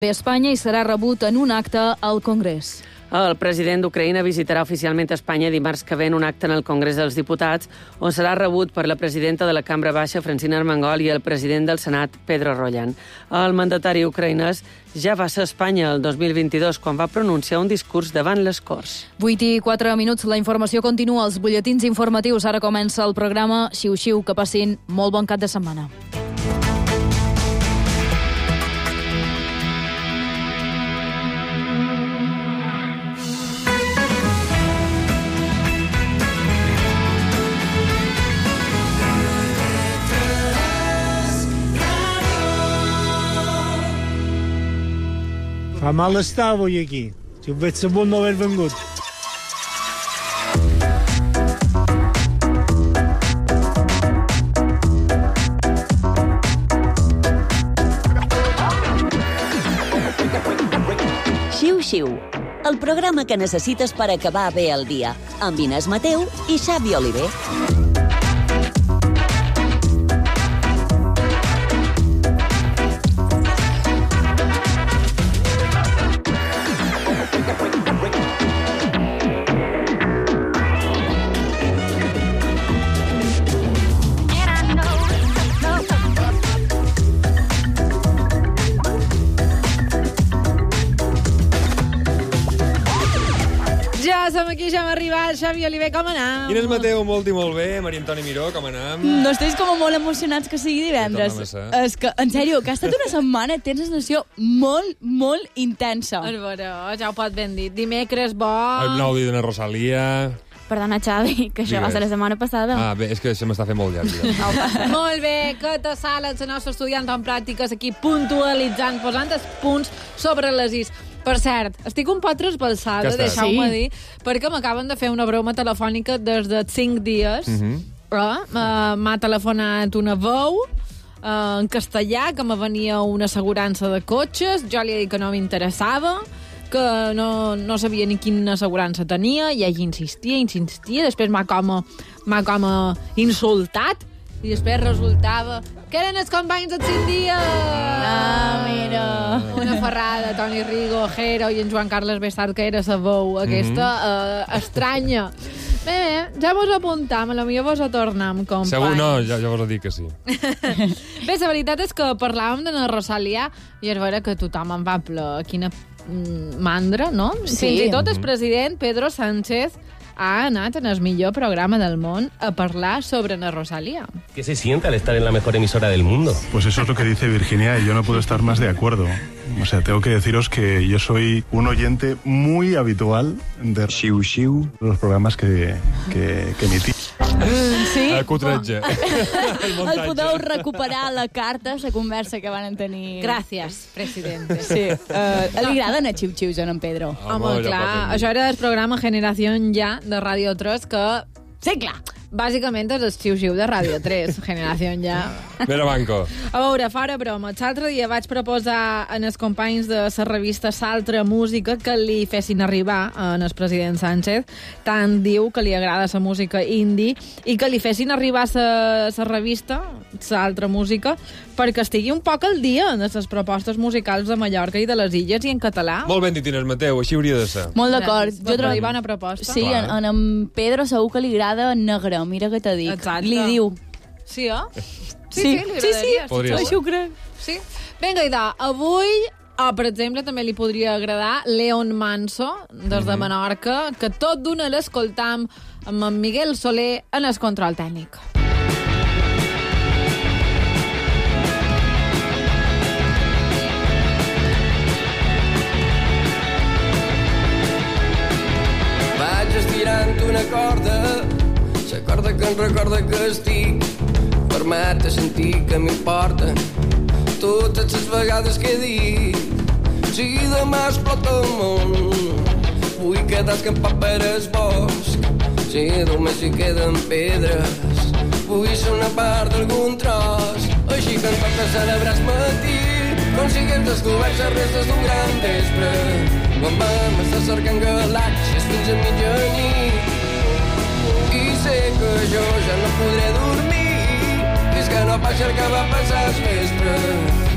a Espanya i serà rebut en un acte al Congrés. El president d'Ucraïna visitarà oficialment Espanya dimarts que ve en un acte en el Congrés dels Diputats, on serà rebut per la presidenta de la Cambra Baixa, Francina Armengol, i el president del Senat, Pedro Royan. El mandatari ucraïnès ja va ser a Espanya el 2022, quan va pronunciar un discurs davant les Corts. 8 i 4 minuts, la informació continua als butlletins informatius. Ara comença el programa Xiu-Xiu. Que passin molt bon cap de setmana. Fa mal estar avui aquí. Si ho veig sabut no haver vengut. Xiu-Xiu, el programa que necessites per acabar bé el dia, amb Inés Mateu i Xavi Oliver. Som aquí, ja hem arribat. Xavi Oliver, com anem? Inés Mateu, molt i molt bé. Maria Antoni Miró, com anem? No esteu com molt emocionats que sigui divendres. És que, en sèrio, que ha estat una setmana tens una sessió molt intensa. A veure, ja ho pot ben dir. Dimecres bo... El nou dia d'una Rosalia... Perdona, Xavi, que això va ser la setmana passada. Ah, bé, és que se m'està fent molt llarg. Molt bé, que te sales, la nostra estudiant en pràctiques aquí puntualitzant, posant els punts sobre les is. Per cert, estic un poc trasbalsada, deixeu-me dir, perquè m'acaben de fer una broma telefònica des de 5 dies. M'ha telefonat una veu en castellà, que me venia una assegurança de cotxes, jo li he dit que no m'interessava, que no sabia ni quina assegurança tenia, i ell insistia, després m'ha com insultat, i després resultava que eren els companys dels 5 dies. Ah, mira. Una ferrada, Toni Rigo, Jero i en Joan Carles Bessart, que era la veu aquesta estranya. Bé, ja vos apuntam, potser vos tornem, companys. Segur no, ja vos ho dic que sí. Bé, la veritat és que parlàvem de la Rosalia i és vera que tothom en va ple. Quina mandra, no? Sí. Fins i tot el president Pedro Sánchez ha anat en el millor programa del món a parlar sobre la Rosalia. ¿Qué se siente al estar en la mejor emisora del mundo? Pues eso es lo que dice Virginia y yo no puedo estar más de acuerdo. O sea, tengo que deciros que yo soy un oyente muy habitual de Xiu-Xiu, los programas que emití. Sí? El cotretge. El podeu recuperar la carta, la conversa que van tenir. Gràcies, presidente. Sí. Li agraden a Xiu-Xius en Pedro. Home, clar, això era el programa Generación Ya de Radio 3, que... Sí, clar. Bàsicament és el xiu-xiu de Radio 3, Generación Ya. Mira, banco. A veure, fora broma. L'altre dia vaig proposar en els companys de la revista Saltra Música que li fessin arribar en el president Sánchez. Tant diu que li agrada la música indie i que li fessin arribar la revista Saltra Música perquè estigui un poc al dia en les propostes musicals de Mallorca i de les Illes i en català. Molt ben dit, Inés Mateu, així hauria de ser. Molt d'acord. Jo trobo bona proposta. Sí, en Pedro segur que li agrada negre. Mira que te dic. Exacte. Li diu. Sí, eh? Sí, li agradaria. Podria ser. Això ho crec. Sí. Vinga, idò, avui, per exemple, també li podria agradar Leon Manso, des de Menorca, que tot d'una l'escoltam amb en Miguel Soler en el control tècnic. Vaig estirant una corda, la corda que em recorda que estic, permet sentir que m'importen totes les vegades que he dit. Si demà explota el món, vull quedar escampat per el bosc. Si només hi queden pedres, vull ser una part d'algun tros. Així que em toca celebrar el matí, com si hagués descobert les restes d'un gran vespre, quan vam estar cercant galàxies fins a mitjanit. I sé que jo ja no podré dormir, és que no passa el que va passar al vespre.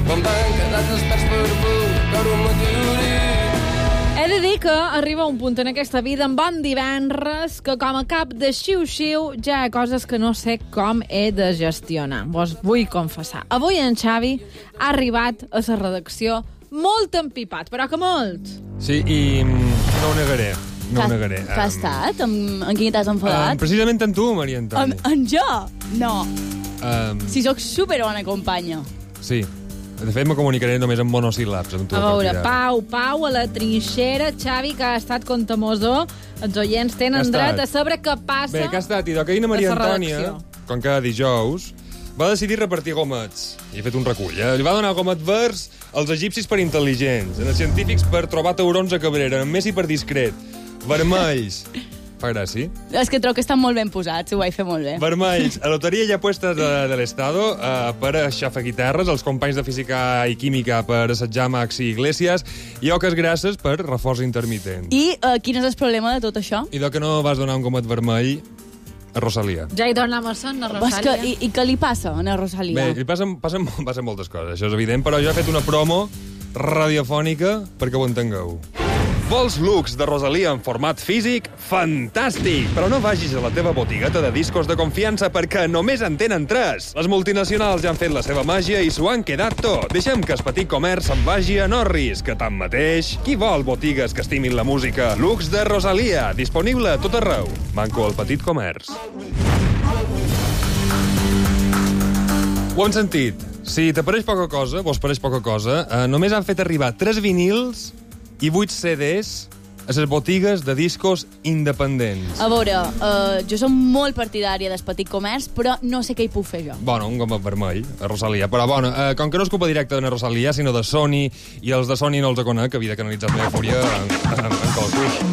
quan van quedar desperts per veure un meteorit. He de dir que arriba un punt en aquesta vida, en bon divendres, que com a cap de xiu-xiu ja hi ha coses que no sé com he de gestionar. Vos vull confessar. Avui en Xavi ha arribat a la redacció molt empipat, però que molt. Sí, i no ho negaré. No ho negaré. Que ha estat? En qui t'has enfadat? Precisament en tu, Maria Antònia. En jo? No. Si sóc superbona companya. Sí. De fet, me comunicaré només en monosíl·labs. A veure, Pau, a la trinxera, Xavi, que ha estat contamosó. Els oients tenen dret a saber què passa. Bé, que ha estat? I que ahir Maria Antònia, com cada dijous, va decidir repartir gomets. I he fet un recull. Li va donar gomet verds als egipcis per intel·ligents, als científics per trobar taurons a Cabrera, en Messi per discret, vermells... Fa gràcia. És que trobo que estan molt ben posats, ho vaig fer molt bé. Vermells, a loteria hi ha puestes de l'Estado per aixafaguiterres, els companys de Física i Química per assetjar Maxi Iglesias i oques grasses per reforç intermitent. I quin és el problema de tot això? I que no vas donar un gomet vermell a Rosalia. Ja hi donam a son, a Rosalia. I què li passa a Rosalia? Bé, li passen moltes coses, això és evident, però jo he fet una promo radiofònica perquè ho entengueu. Vols looks de Rosalia en format físic? Fantàstic! Però no vagis a la teva botigueta de discos de confiança perquè només en tenen 3. Les multinacionals ja han fet la seva màgia i s'ho han quedat tot. Deixem que el petit comerç se'n vagi a Norris, que tanmateix, qui vol botigues que estimin la música? Looks de Rosalia, disponible a tot arreu. Manco al petit comerç. Ho han sentit. Si t'apareix poca cosa, vos pareix poca cosa, només han fet arribar 3 vinils i 8 CDs a les botigues de discos independents. A veure, jo som molt partidària del petit comerç, però no sé què hi puc fer jo. Bueno, un gomet vermell, a Rosalia. Però, bueno, com que no és culpa directa de Rosalia, sinó de Sony, i els de Sony no els conec, que havia de canalitzar la meva fúria en qualsevol.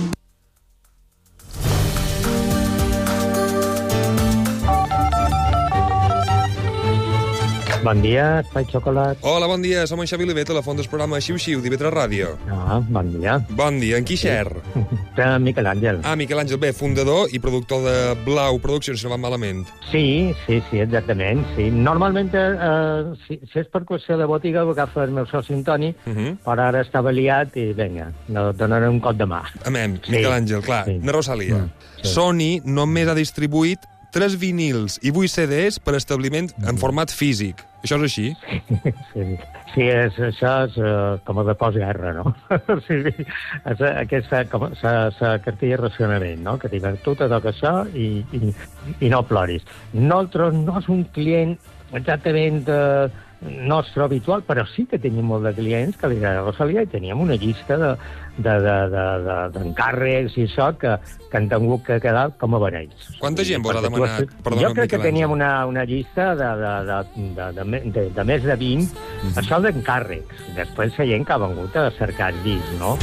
Bon dia, Espai Xocolat. Hola, bon dia, som en Xavi Olivet, a la font del programa Xiu-Xiu, d'IV3 Ràdio. Bon dia. Bon dia, en qui xer? Miquel Àngel. Miquel Àngel, bé, fundador i productor de Blau Produccions, si no va malament. Sí, exactament, sí. Normalment, si és per qüestió de botiga, ho agafa el meu soci Antoni, però ara estava liat i, vinga, donaré un cop de mà. Amém, Miquel Àngel, clar, na Rosalia. Sony només ha distribuït 3 vinils i 8 CDs per establiment en format físic. Això és així? Sí, això és com a de postguerra, no? Aquesta cartilla de racionament, no? Que diuen, tu te toca això i no ploris. Nosaltres no és un client exactament nostre habitual, però sí que tenim molt de clients que li agrada Rosalia i teníem una llista d'encàrrecs i això que han tingut que quedar com a beneis. Quanta gent vos ha demanat? Jo crec que teníem una llista de més de 20, això d'encàrrecs. Després la gent que ha vengut a cercar el disc, no?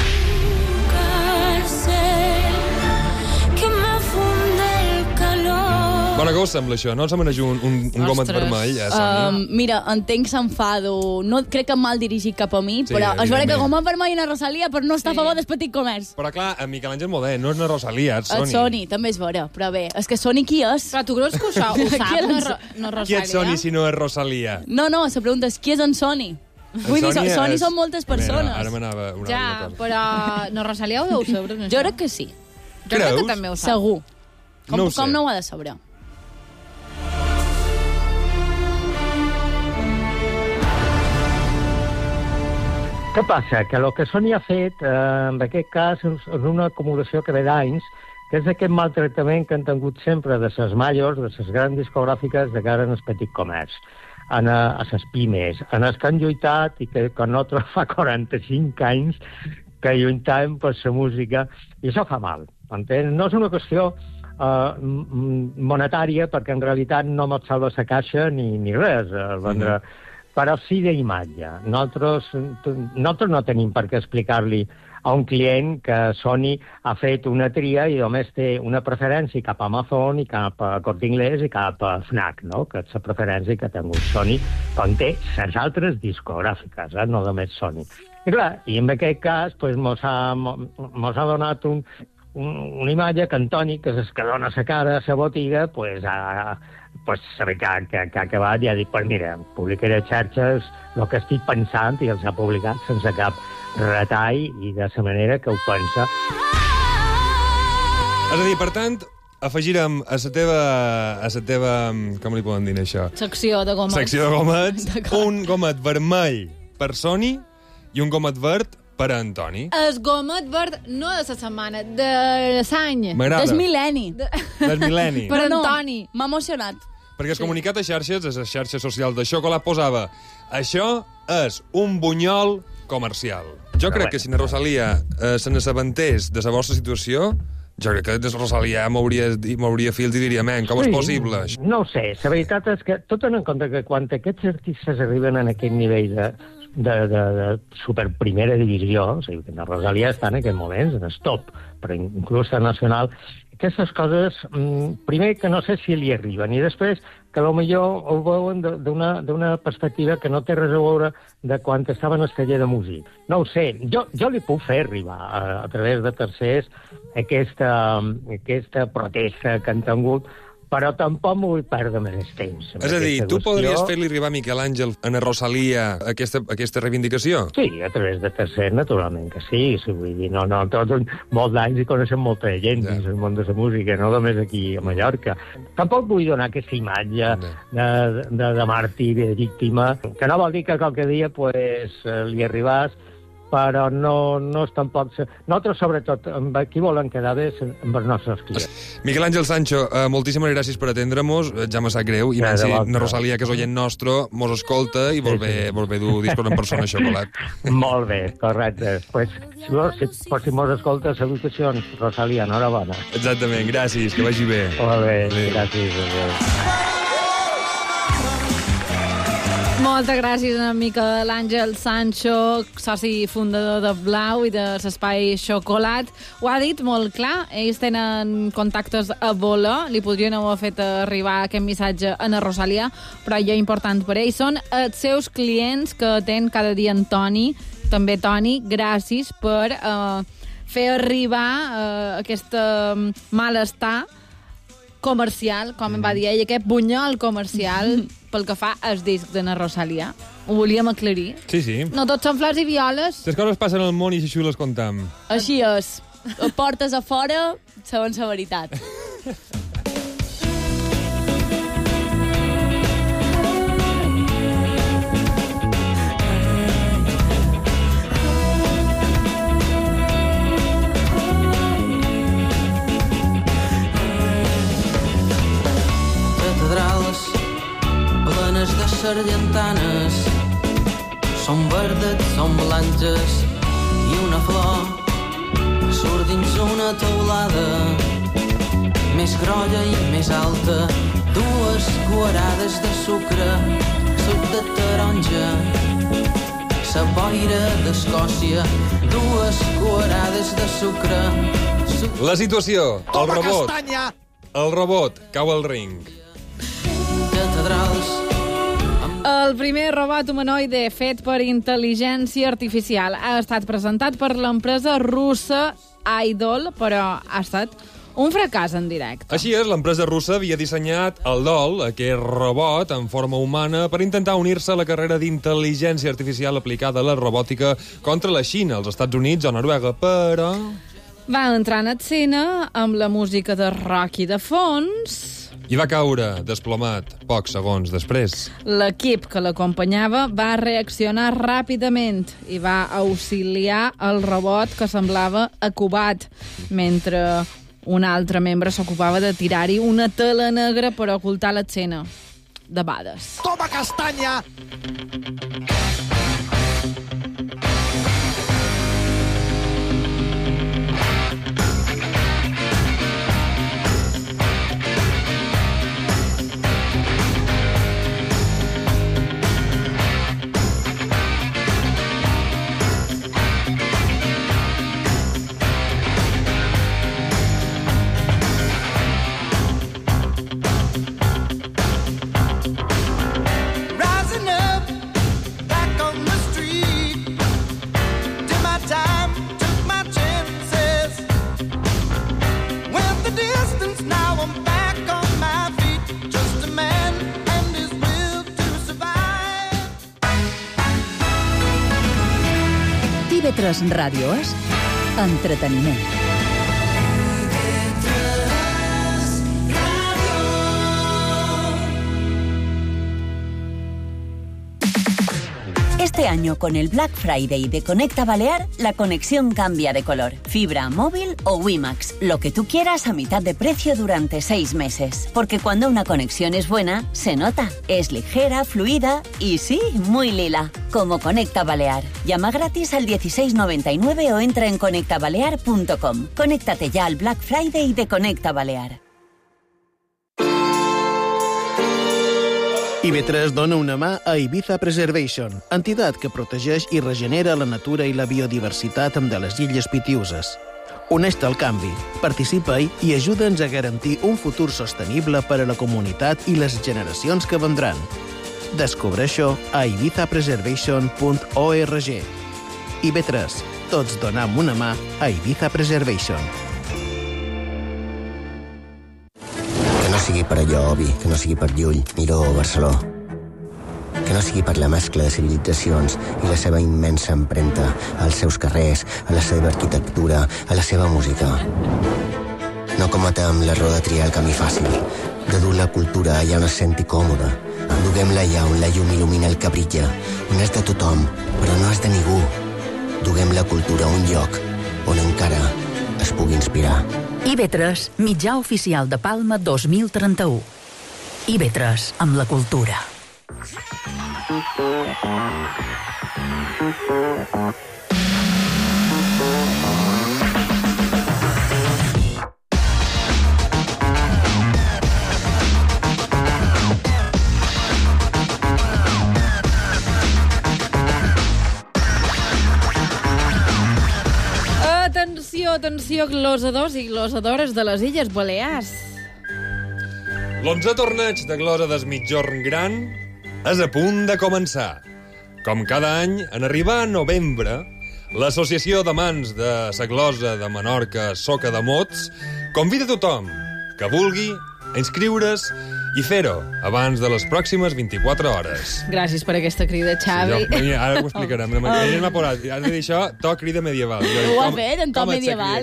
Bona, què us sembla això? No us sembla un gomet vermell, Sònia? Mira, entenc s'enfado. No crec que mal dirigit cap a mi, però és vera que gomet vermell a Rosalia per no estar a favor del petit comerç. Però clar, en Miquel Àngel Modé, no és una Rosalia, és Sony. Sony, també és vera, però bé, és que Sony qui és? Però tu creus que això ho sap, no Rosalia? Qui és Sony si no és Rosalia? No, la pregunta és qui és en Sony? Vull dir, Sony són moltes persones. Ara m'anava una cosa. Ja, però no Rosalia ho deu saber. Jo crec que sí. Jo crec que també ho sap. Segur. Com no ho ha de saber? Què passa? Que el que Sony ha fet, en aquest cas, és una acumulació que ve d'anys, que és aquest maltractament que han tingut sempre de les majors, de les grans discogràfiques de cara al petit comerç, a les pimes, en els que han lluitat i que nosaltres fa 45 anys que lluitàvem per la música, i això fa mal. Entens? No és una qüestió monetària, perquè en realitat no me'n salva la caixa ni res, vendre... però sí d'imatge. Nosaltres no tenim per què explicar-li a un client que Sony ha fet una tria i només té una preferència cap a Amazon i cap a Corte Inglés i cap a Fnac, no? Que és la preferència que ha tingut Sony quan té les altres discogràfiques, no només Sony. I clar, i en aquest cas mos ha donat una imatge que Antoni, que és el que dona la cara a la botiga, pues, saber que ha acabat i ha dit, pues mira, publicaré xarxes el que estic pensant i els ha publicat sense cap retall i de la manera que ho pensa. És a dir, per tant, afegirem a la teva... Com li poden dir això? Secció de gomets. Secció de gomets. Un gomet vermell per Soni i un gomet verd per a Antoni. El gomet verd no de la setmana, de l'any. M'agrada. Del mil·lenni. Del mil·lenni. Per Antoni. M'ha emocionat. Perquè el comunicat a xarxes, a les xarxes socials de Xocolat, posava això és un bunyol comercial. Jo crec que si la Rosalia se n'assabentés de la vostra situació, jo crec que Rosalia m'hauria fils i diria, com és possible? No ho sé, la veritat és que tot en compte que quan aquests artistes arriben a aquest nivell de superprimera divisió, o sigui, que la Rosalia està en aquests moments en el top, però inclús a nacional, aquestes coses, primer que no sé si li arriben, i després que potser ho veuen d'una perspectiva que no té res a veure de quan estava en el taller de músic. No ho sé, jo li puc fer arribar a través de tercers aquesta protesta que han tingut, però tampoc m'ho vull perdre més temps. És a dir, tu podries fer-li arribar a Miquel Àngel a la Rosalia aquesta reivindicació? Sí, a través de tercers, naturalment que sí. Vull dir, tots molts d'anys i coneixem molta gent dins el món de la música, no només aquí a Mallorca. Tampoc vull donar aquesta imatge de màrtir, de víctima, que no vol dir que qualque dia li arribàs, però no és tampoc... Nosaltres, sobretot, amb qui volen quedar bé amb els nostres clients. Miquel Àngel Sancho, moltíssimes gràcies per atendre-nos, ja me sap greu, i menys na Rosalia, que és oient nostre, mos escolta i vol bé dur discos en persona a Xocolat. Molt bé, correcte. Pues, si mos escolta, salutacions, Rosalia, enhorabona. Exactament, gràcies, que vagi bé. Molt bé, gràcies. Moltes gràcies a Miquel Àngel Sancho, soci fundador de Blau i de l'Espai Xocolat. Ho ha dit molt clar, ells tenen contactes a voler, li podrien haver fet arribar aquest missatge a la Rosalia, però ja important per ells. Són els seus clients que atén cada dia en Toni. També, Toni, gràcies per fer arribar aquest malestar comercial, com em va dir ell, aquest bunyol comercial pel que fa als discs de na Rosalia. Ho volíem aclarir. Sí. No tots són flors i violes. Les coses passen al món i així les contam. Així és. Portes a fora, segons la veritat. Plenes de sargentanes, són verdes, són blanques i una flor surt dins una teulada més grolla i més alta, dues guarades de sucre, suc de taronja, sa boira d'Escòcia, dues guarades de sucre. La situació, el robot cau al ring. Catedrals. El primer robot humanoide fet per intel·ligència artificial ha estat presentat per l'empresa russa Idol, però ha estat un fracàs en directe. Així és, l'empresa russa havia dissenyat el DOL, aquest robot en forma humana, per intentar unir-se a la carrera d'intel·ligència artificial aplicada a la robòtica contra la Xina, els Estats Units o Noruega, però... Va entrar en escena amb la música de Rocky de fons... I va caure, desplomat, pocs segons després. L'equip que l'acompanyava va reaccionar ràpidament i va auxiliar el robot que semblava acubat, mentre un altre membre s'ocupava de tirar-hi una tela negra per ocultar l'escena. Debades. Toma castanya! IB3 Ràdio és entreteniment. Este año, con el Black Friday de Conecta Balear, la conexión cambia de color. Fibra, móvil o WiMAX. Lo que tú quieras a mitad de precio durante 6 meses. Porque cuando una conexión es buena, se nota. Es ligera, fluida y sí, muy lila. Como Conecta Balear. Llama gratis al 1699 o entra en conectabalear.com. Conéctate ya al Black Friday de Conecta Balear. IB3 dona una mà a Ibiza Preservation, entitat que protegeix i regenera la natura i la biodiversitat de les Illes Pitiüses. Uneix-te al canvi, participa-hi i ajuda'ns a garantir un futur sostenible per a la comunitat i les generacions que vendran. Descobreix-ho a ibizapreservation.org. IB3, tots donam una mà a Ibiza Preservation. Que no sigui per allò, Obi, que no sigui per Llull, Miró o Barceló. Que no sigui per la mescla de civilitzacions i la seva immensa empremta als seus carrers, a la seva arquitectura, a la seva música. No cometem l'error de triar el camí fàcil, de dur la cultura allà on es senti còmoda. Duguem-la allà on la llum il·lumina el que brilla, on és de tothom, però no és de ningú. Duguem la cultura a un lloc on encara es pugui inspirar. IB3, mitjà oficial de Palma 2031. IB3, amb la cultura. Atenció, glosadors i glosadores de les Illes Balears. L'11è torneig de glosa des Migjorn Gran és a punt de començar. Com cada any, en arribar a novembre, l'Associació d'Amants de la Glosa de Menorca Soca de Mots convida tothom que vulgui a inscriure's i fer-ho abans de les pròximes 24 hores. Gràcies per aquesta crida, Xavi. Sí, ara ho explicarem. Has de dir això, to crida medieval. Ho ha fet en to medieval.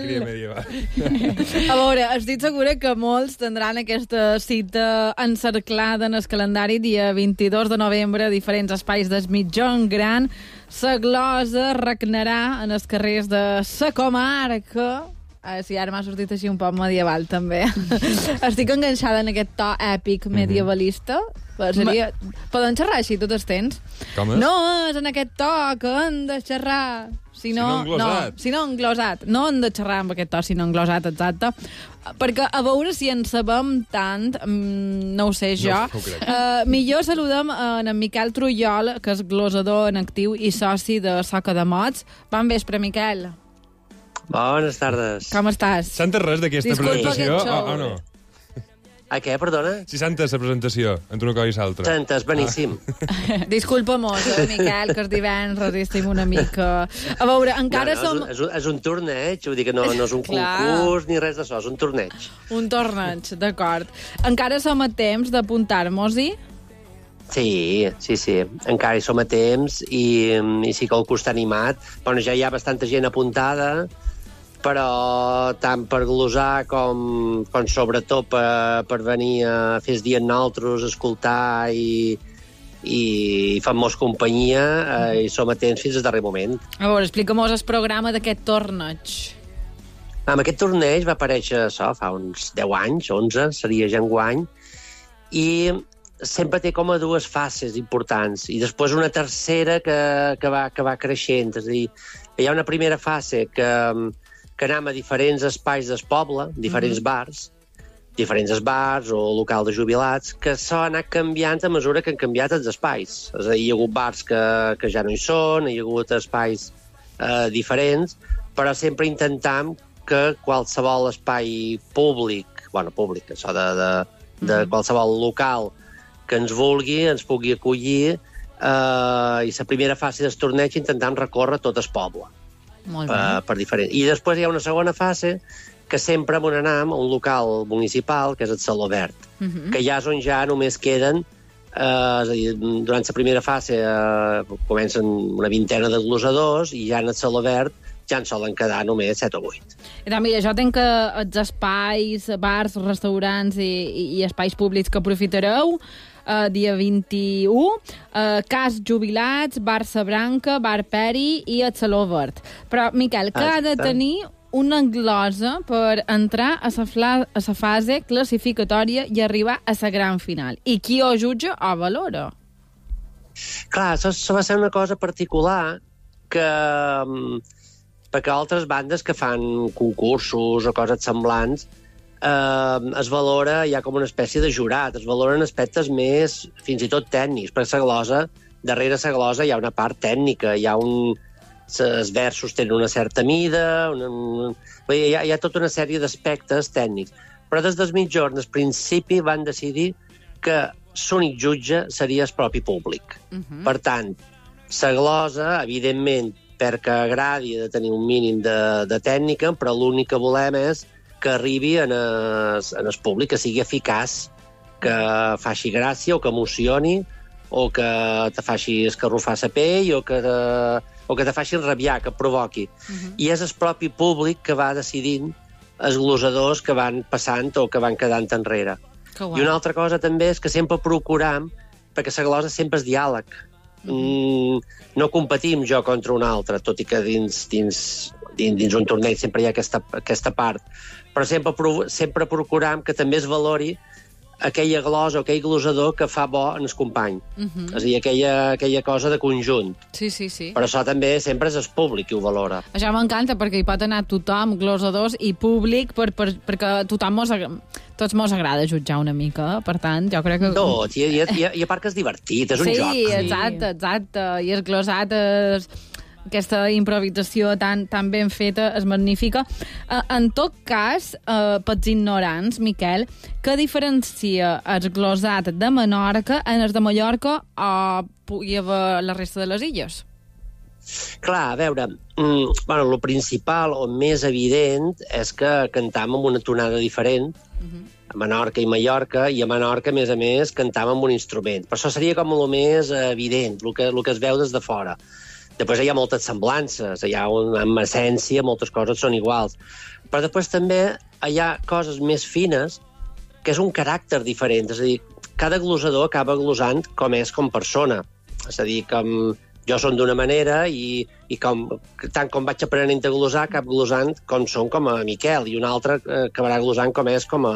A veure, estic segura que molts tindran aquesta cita encerclada en el calendari dia 22 de novembre a diferents espais del Migjorn Gran. La glosa regnarà en els carrers de la comarca. Sí, ara m'ha sortit així un poc medieval, també. Estic enganxada en aquest to èpic medievalista. Poden xerrar així tot el temps? Com és? No és en aquest to que hem de xerrar. Si no englosat. No hem de xerrar amb aquest to, sinó englosat, exacte. Perquè a veure si en sabem tant, no ho sé jo, millor saludem en Miquel Trullol, que és glosador en actiu i soci de Soca de Mots. Bon vespre, Miquel. Bones tardes. Com estàs? Sentes res d'aquesta presentació o no? A què, perdona? Si sentes la presentació, entre una cosa i l'altra. Sentes, beníssim. Disculpa molt, Miquel, que és divendres i estem una mica... A veure, encara som... És un torneig, vull dir que no és un concurs ni res d'això, és un torneig. Un torneig, d'acord. Encara som a temps d'apuntar-nos-hi? Sí. Encara hi som a temps i sí que el curs està animat. Bueno, ja hi ha bastanta gent apuntada, però tant per glosar com sobretot per venir a fer el dia amb nosaltres, escoltar i fer-nos companyia, i som a temps fins al darrer moment. A veure, explica'm-nos el programa d'aquest torneig. Aquest torneig va aparèixer fa uns 10 anys, 11, seria ja enguany, i sempre té com a dues fases importants i després una tercera que va creixent. És a dir, hi ha una primera fase que anem a diferents espais del poble, diferents bars o local de jubilats, que s'ha anat canviant a mesura que han canviat els espais. És a dir, hi ha hagut bars que ja no hi són, hi ha hagut espais diferents, però sempre intentam que qualsevol espai públic, això de qualsevol local que ens vulgui, ens pugui acollir, i la primera fase del torneig intentam recórrer tot el poble. Molt bé. Per diferent. I després hi ha una segona fase que sempre on anem a un local municipal, que és el Saló Verd, que ja és on ja només queden, és a dir, durant la primera fase comencen una vintena de glosadors i ja en el Saló Verd ja en solen quedar només 7 o 8. I també, jo entenc que els espais, bars, restaurants i espais públics que aprofitareu, dia 21, Cas Jubilats, Bar Sabranca, Bar Peri i el Saló Verd. Però, Miquel, què ha de tenir una glosa per entrar a la fase classificatòria i arribar a la gran final? I qui ho jutja o valora? Clar, això va ser una cosa particular perquè altres bandes que fan concursos o coses semblants es valora ja com una espècie de jurat, es valoren aspectes més, fins i tot tècnics, perquè darrere la glosa hi ha una part tècnica, els versos tenen una certa mida, hi ha tota una sèrie d'aspectes tècnics. Però des del mitjorn, al principi, van decidir que l'únic jutge seria el propi públic. Per tant, la glosa, evidentment, perquè agradi de tenir un mínim de tècnica, però l'únic que volem és que arribi en el públic, que sigui eficaç, que faci gràcia o que emocioni, o que te faci escarrufar la pell, o que te faci rabiar, que et provoqui. I és el propi públic que va decidint els glosadors que van passant o que van quedant enrere. I una altra cosa també és que sempre procuram, perquè la glosa sempre és diàleg. No competim jo contra un altre, tot i que dins un torneig sempre hi ha aquesta part, però sempre procuram que també es valori aquella glosa o aquell glosador que fa bo en el company. És a dir, aquella cosa de conjunt. Sí. Però això també sempre és el públic qui ho valora. Això m'encanta, perquè hi pot anar tothom, glosadors i públic, perquè tots mos agrada jutjar una mica, per tant, jo crec que... Tot, i a part que és divertit, és un joc. Sí, exacte, i el glosat aquesta improvisació tan ben feta és magnífica. En tot cas, pels ignorants, Miquel, què diferencia el glosat de Menorca en el de Mallorca o pugui haver la resta de les illes? Clar, a veure, el principal o més evident és que cantam amb una tonada diferent a Menorca i Mallorca, i a Menorca, a més, cantam amb un instrument. Per això seria com el més evident, el que es veu des de fora. Després hi ha moltes semblances, en essència moltes coses són iguals. Però després també hi ha coses més fines que és un caràcter diferent. És a dir, cada glosador acaba glosant com és com persona. És a dir, com jo som d'una manera i tant com vaig aprenent a glosar, acabo glosant com som com a Miquel, i un altre acabarà glosant com és com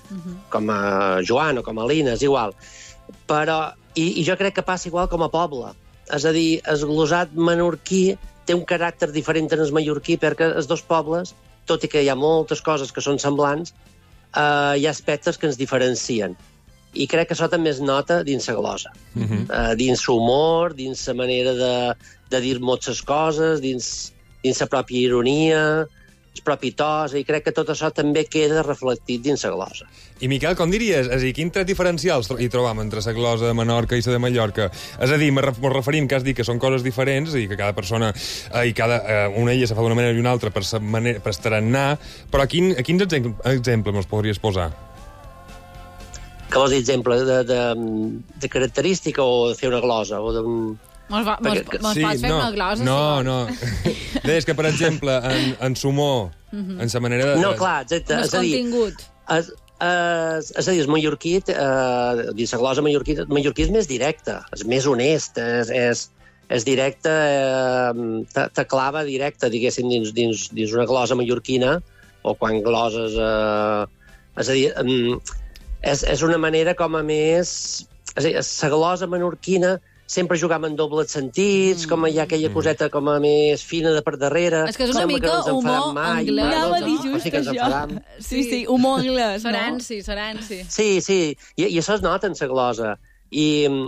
a Joan o com a Lina, és igual. Però, i jo crec que passa igual com a poble. És a dir, el glosat menorquí té un caràcter diferent en el mallorquí, perquè els dos pobles, tot i que hi ha moltes coses que són semblants, hi ha aspectes que ens diferencien. I crec que això també es nota dins la glosa. Dins l'humor, dins la manera de dir moltes coses, dins la pròpia ironia, el propi to, i crec que tot això també queda reflectit dins la glosa. I, Miquel, com diries? És a dir, quins trets diferencials hi trobam entre la glosa de Menorca i la de Mallorca? És a dir, ens referim que has dit que són coses diferents i que cada persona una ella se fa d'una manera i una altra per estarannar, però quins exemples ens podries posar? Què vols dir, exemple? De característica o de fer una glosa? O d'un... Mos pots fer una glosa? No. Deies que, per exemple, en l'humor, en la manera de... No, clar, exacte. El contingut. És a dir, el mallorquí, la glosa mallorquí és més directa, és més honest, és directe, te clava directe, diguéssim, dins una glosa mallorquina, o quan gloses... És a dir, és una manera com a més... És a dir, la glosa menorquina sempre jugàvem en dobles sentits, com hi ha aquella coseta com a més fina de per darrere. És que és una mica humor anglès. Anava a dir just això. Sí, humor anglès, Saranci. Sí, i això es nota en la glosa. I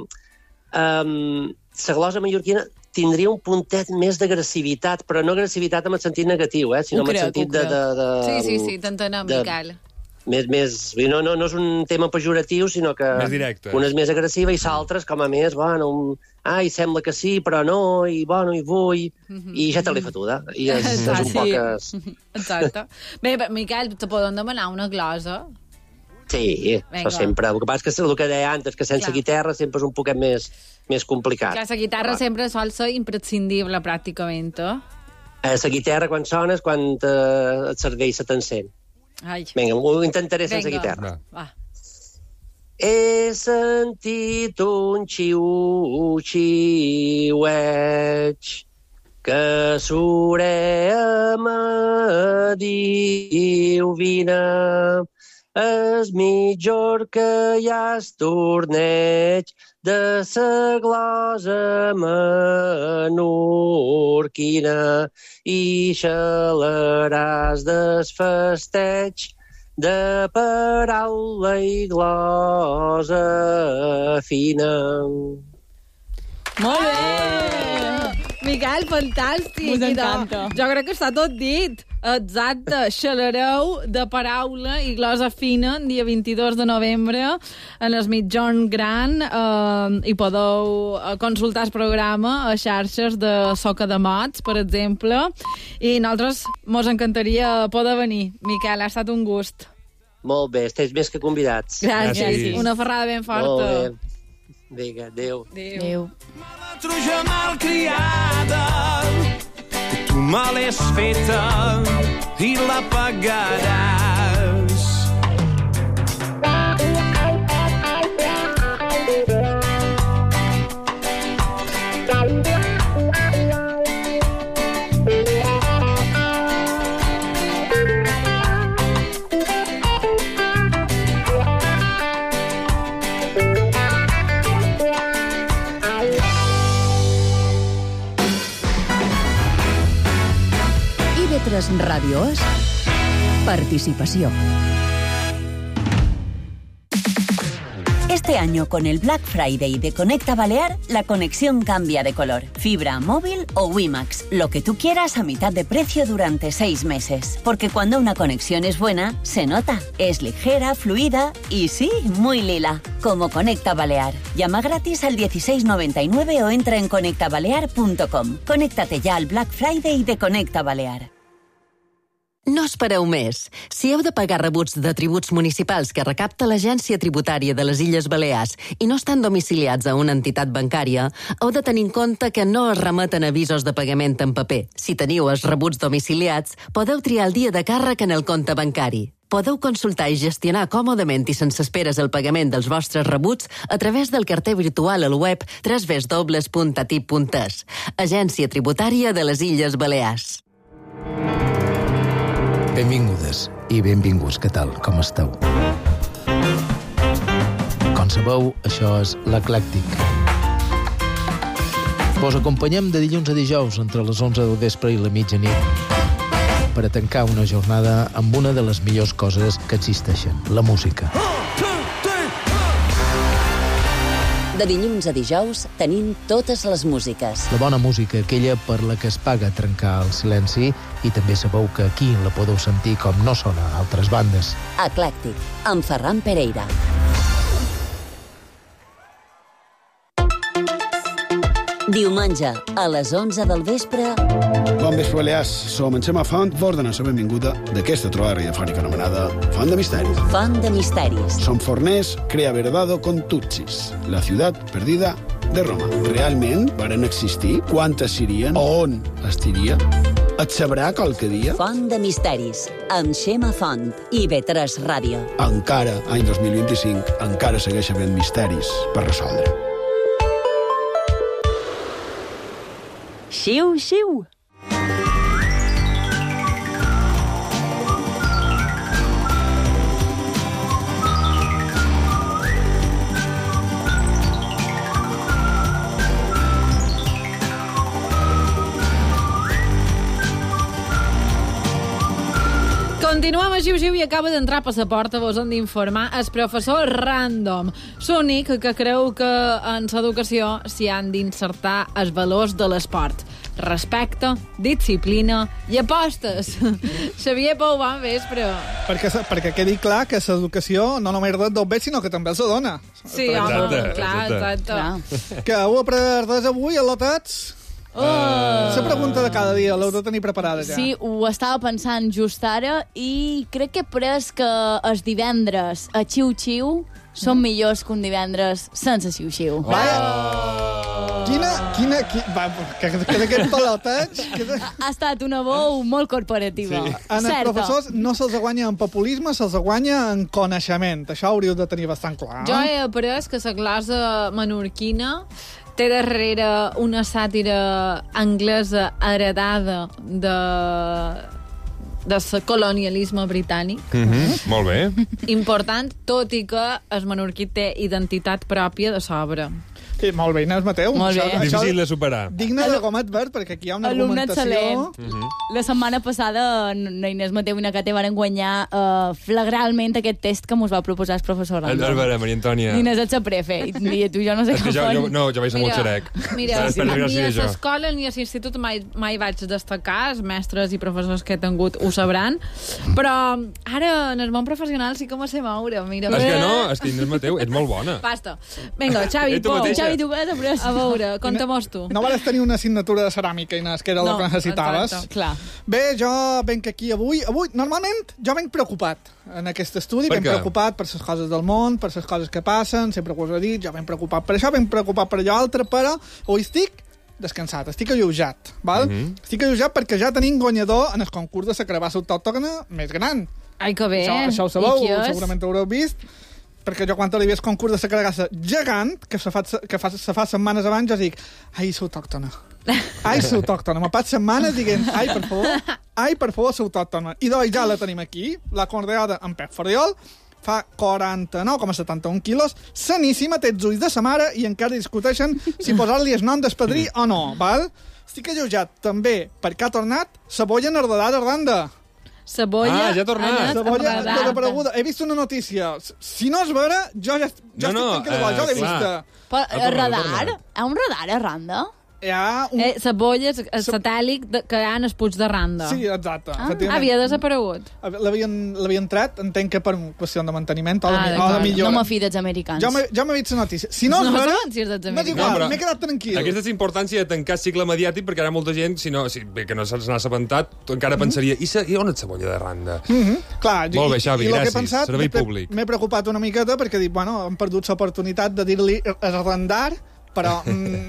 la glosa mallorquina tindria un puntet més d'agressivitat, però no agressivitat en el sentit negatiu, sinó en el sentit de... Sí, t'entenem, Miquel. No és un tema pejoratiu, sinó que una és més agressiva i l'altra és com a més, sembla que sí, però no, i vull, i ja te l'he fotuda. I és un poc... Exacte. Bé, Miquel, te podem demanar una glosa? Sí, això sempre. El que passa és que el que deia antes, que sense guitarra sempre és un poquet més complicat. La guitarra sempre sol ser imprescindible, pràcticament, La guitarra, quan sona, és quan et serveix la t'encén. Vinga, ho intentaré sense guitarra. Va. He sentit un xiu-xiueig que surem a diu vine. És mitja hora que hi ha el torneig de sa glosa menorquina i xalaràs del festeig de paraula i glosa fina. Molt bé! Miquel, fantàstic! Us encanta. Jo crec que està tot dit. Exacte, xalareu de paraula i glosa fina, dia 22 de novembre, en el Mitjorn Gran, i podeu consultar el programa a xarxes de Soca de Mots, per exemple, i nosaltres mos encantaria poder venir. Miquel, ha estat un gust. Molt bé, esteu més que convidats. Gràcies. Una ferrada ben forta. Molt bé. Vinga, adéu. Adéu. Truja malcriada, que tu me l'has feta i la pagaràs. IB3 Ràdio és participació. Este año, con el Black Friday de Conecta Balear, la conexión cambia de color. Fibra, móvil o WiMAX, lo que tú quieras a mitad de precio durante 6 meses. Porque cuando una conexión es buena, se nota. Es ligera, fluida y sí, muy lila. Como Conecta Balear. Llama gratis al 1699 o entra en conectabalear.com. Conéctate ya al Black Friday de Conecta Balear. No espereu més. Si heu de pagar rebuts de tributs municipals que recapta l'Agència Tributària de les Illes Balears i no estan domiciliats a una entitat bancària, heu de tenir en compte que no es remeten avisos de pagament en paper. Si teniu els rebuts domiciliats, podeu triar el dia de càrrec en el compte bancari. Podeu consultar i gestionar còmodament i sense esperes el pagament dels vostres rebuts a través del carter virtual al web www.atip.es. Agència Tributària de les Illes Balears. Benvingudes i benvinguts, què tal, com esteu? Com sabeu, això és l'Eclèctic. Vos acompanyem de dilluns a dijous entre les 11 del vespre i la mitjanit per a tancar una jornada amb una de les millors coses que existeixen, la música. De dilluns a dijous tenim totes les músiques. La bona música, aquella per la que es paga trencar el silenci, i també sabeu que aquí la podeu sentir com no sona a altres bandes. Eclèctic, amb Ferran Pereira. Diumenge, a les 11 del vespre... Bon vespre, Balears. Som en Xema Font, vos donem la benvinguda d'aquesta trobada radiofònica anomenada Font de Misteris. Font de Misteris. Som forners, crea verdado con Tutsis, la ciutat perdida de Roma. Realment varen existir? Quantes serien? On estiria? Et sabrà qualque dia? Font de Misteris, amb Xema Font i IB3 Ràdio. Encara, any 2025, encara segueix havent misteris per resoldre. Xiu, xiu! Continuem a Xiu-Xiu i acaba d'entrar a Passaporta, vos hem d'informar el professor Random, l'únic que creu que en l'educació s'hi han d'insertar els valors de l'esport. Respecte, disciplina i apostes. Xavier Pou, bon vespre. Perquè quedi clar que l'educació no només ret del bé, sinó que també se dona. Sí, home, clar, exacte. Que heu après res avui, al·lotats? La pregunta de cada dia l'heu de tenir preparada ja. Sí, ho estava pensant just ara i crec que he pres que els divendres a Xiu-Xiu són millors que un divendres sense Xiu-Xiu. Quina Que d'aquest peloteig... Ha estat una veu molt corporativa. Sí. Els professors no se'ls guanya en populisme, se'ls guanya en coneixement. Això hauríeu de tenir bastant clar. Jo he après que la glosa menorquina té darrere una sàtira anglesa heredada de colonialisme britànic. Molt bé. Important, tot i que el menorquí té identitat pròpia de sobre. Sí, molt bé, Inés Mateu. Molt bé. Difícil de superar. Digne de gomet verd, perquè aquí hi ha una Alumnat argumentació... La setmana passada, la Inés Mateu i na Cate van guanyar flagralment aquest test que mos va proposar el professor Randall. A veure, Maria Antònia. Inés et prefe. I tu jo no sé què jo vaig ser molt xerec. Mira, ni a l'escola ni a l'institut mai vaig destacar, els mestres i professors que he tingut ho sabran, però ara en el món professional sí que me sé moure, mira. És que no, és que Inés Mateu, ets molt bona. Basta. Vinga, Xavi, Xavi, tu vas a veure, conta'm-ho tu. No vas tenir una assignatura de ceràmica, Inés, que era el que necessitaves. Exacte, clar. Bé, jo venc aquí avui, normalment jo venc preocupat en aquest estudi, venc preocupat per les coses del món, per les coses que passen, sempre ho he dit, jo venc preocupat per això, venc preocupat per allò altre, però avui estic descansat, estic alleujat, val? Estic alleujat perquè ja tenim guanyador en el concurs de la carabassa autòctona més gran. Ai, que bé. Això ho sabeu, segurament ho haureu vist, perquè jo quan li veig concurs de la carabassa gegant, que se fa setmanes abans, jo dic, ai, és autòctona. Ai, és autòctona. Me pas setmanes dient, ai, per favor, és autòctona. I doncs ja la tenim aquí, la conreada en Pep Ferriol, fa 49,71 quilos, saníssima, té els ulls de sa mare i encara discuteixen si posar-li el nom d'espadrí o no, val? Estic alleujat també perquè ha tornat cebolla nardada Randa. Cebolla... ja ha tornat. Cebolla desapareguda. He vist una notícia. Si no és vera, jo ja estic tranquil·la, jo l'he vista. Però radar? Hi ha un radar a Randa? Hi ha un... Cebolla satèl·lic que hi ha en el Puig de Randa. Sí, exacte. Havia desaparegut. L'havien tret, entenc que per qüestió de manteniment o de millora. No m'ho fi dels americans. Jo m'he vist la notícia. Si no és vera, m'he m'he quedat tranquil. Aquesta és importància de tancar cicle mediàtic perquè hi ha molta gent, que no se'ls n'ha assabentat, encara pensaria, i on és cebolla de Randa? Clar, molt bé, Xavi, gràcies. Servei públic. M'he preocupat una miqueta perquè dic, hem perdut l'oportunitat de dir-li arrendar, però...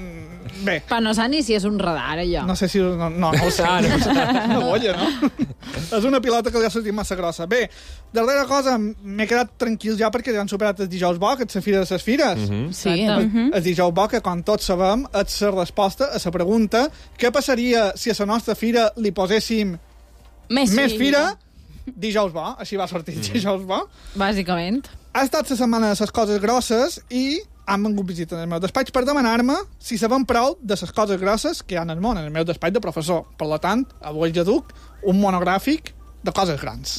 Bé. Però no sé ni si és un radar, allò. No sé si... No ho sé. Una bolla, no? És una pilota que li ha sortit massa grossa. Bé, darrera cosa, m'he quedat tranquil ja perquè ja han superat el dijous bo, que és la Fira de les Fires. Sí. El dijous bo, que com tots sabem, és la resposta a la pregunta què passaria si a la nostra fira li poséssim més fira, dijous bo. Així va sortir dijous bo. Bàsicament. Ha estat la setmana de les coses grosses i han vengut visitant el meu despatx per demanar-me si sabem prou de les coses grosses que hi ha en el món, en el meu despatx de professor. Per tant, avui jo duc un monogràfic de coses grans.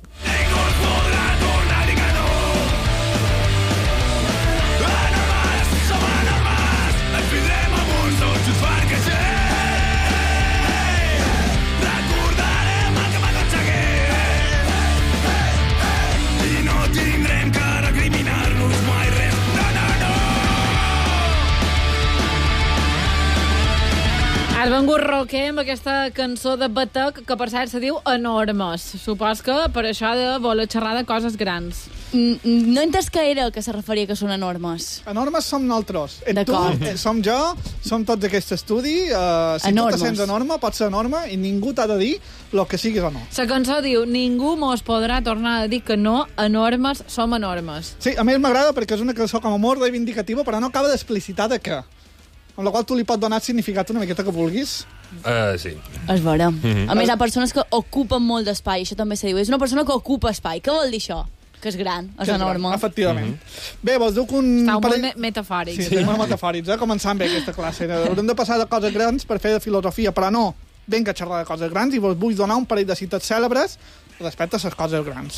Has vengut roquer amb aquesta cançó de Batec, que per cert se diu Enormes. Supos que per això de voler xerrar de coses grans. No he entès què era el que se referia que són enormes. Enormes som nosaltres. Tu, som jo, som tots d'aquest estudi. Si tu te sents enorme, pots ser enorme i ningú t'ha de dir el que siguis o no. La cançó diu, ningú mos podrà tornar a dir que no, enormes som enormes. Sí, a més m'agrada perquè és una cançó com a molt reivindicativa, però no acaba d'explicitar de què. Amb la qual tu li pots donar el significat una miqueta que vulguis. Sí. És vera. A més, hi ha persones que ocupen molt d'espai, això també se diu. És una persona que ocupa espai. Què vol dir això? Que és gran, és enorme. Efectivament. Bé, vols dir que un... Estau molt metafòrics. Sí, molt metafòrics, Començant bé aquesta classe. Haurem de passar de coses grans per fer de filosofia, però no. Vinga a xerrar de coses grans i vos vull donar un parell de cites cèlebres respecte a les coses grans.